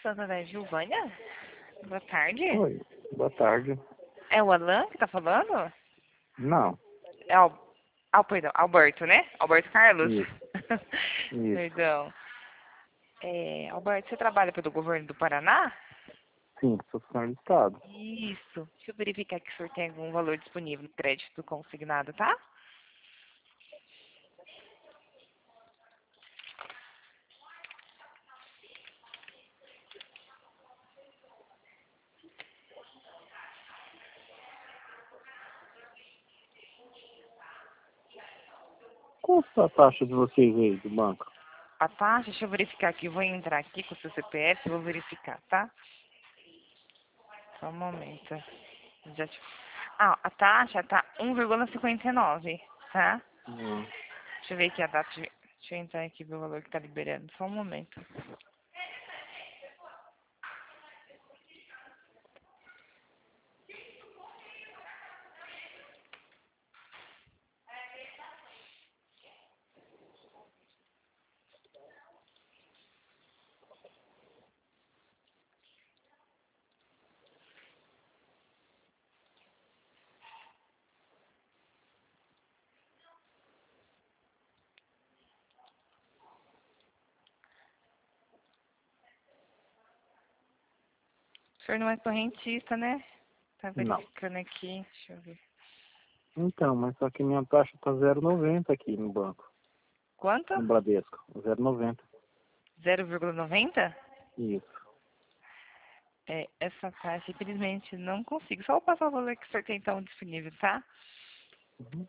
Santa da Gilvânia? Boa tarde. Oi, boa tarde. É o Alan que tá falando? Não, É perdão, Alberto, né? Alberto Carlos? isso, isso. Perdão. Alberto, você trabalha pelo governo do Paraná? Sim, sou funcionário do Estado. Isso. Deixa eu verificar que o senhor tem algum valor disponível no crédito consignado, tá? Qual é a taxa de vocês aí do banco? A taxa, deixa eu verificar aqui. Vou entrar aqui com o seu CPF e vou verificar, tá? Só um momento. A taxa tá 1,59, tá? Hum. Deixa eu ver aqui a data. Deixa eu entrar aqui ver o valor que tá liberando. Só um momento. O senhor não é correntista, né? Tá Não. verificando aqui. Deixa eu ver. Então, mas só que minha taxa tá 0,90 aqui no banco, Quanto? no Bradesco. 0,90. 0,90? Isso. Essa taxa, infelizmente, não consigo. Só vou passar o valor que o senhor tem então disponível, tá? Uhum.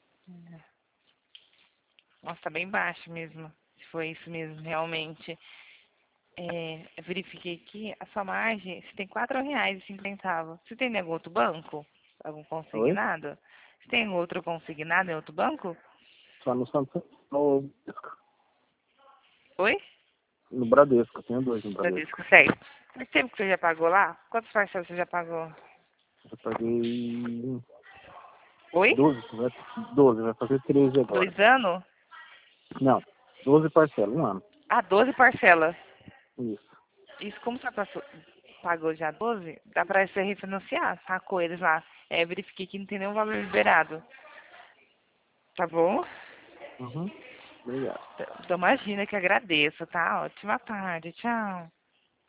Nossa, tá bem baixo mesmo. Se foi isso mesmo, realmente. Eu verifiquei aqui, a sua margem, você tem R$ 4,05. Você tem em algum outro banco? Algum Oi? consignado? Você tem outro consignado em outro banco? Só no Santo, no Bradesco. Oi? No Bradesco, tenho dois no Bradesco, Bradesco. certo. Faz tempo que você já pagou lá? Quantas parcelas você já pagou? Eu paguei Oi? 12, vai fazer 13 agora. 2 anos? Não, 12 parcelas, um ano. 12 parcelas. Isso. Isso, como você pagou já 12, dá pra você refinanciar, tá? Com eles lá. Verifiquei que não tem nenhum valor liberado. Tá bom? Uhum. Obrigado. Então, imagina que agradeço, tá? Ótima tarde. Tchau.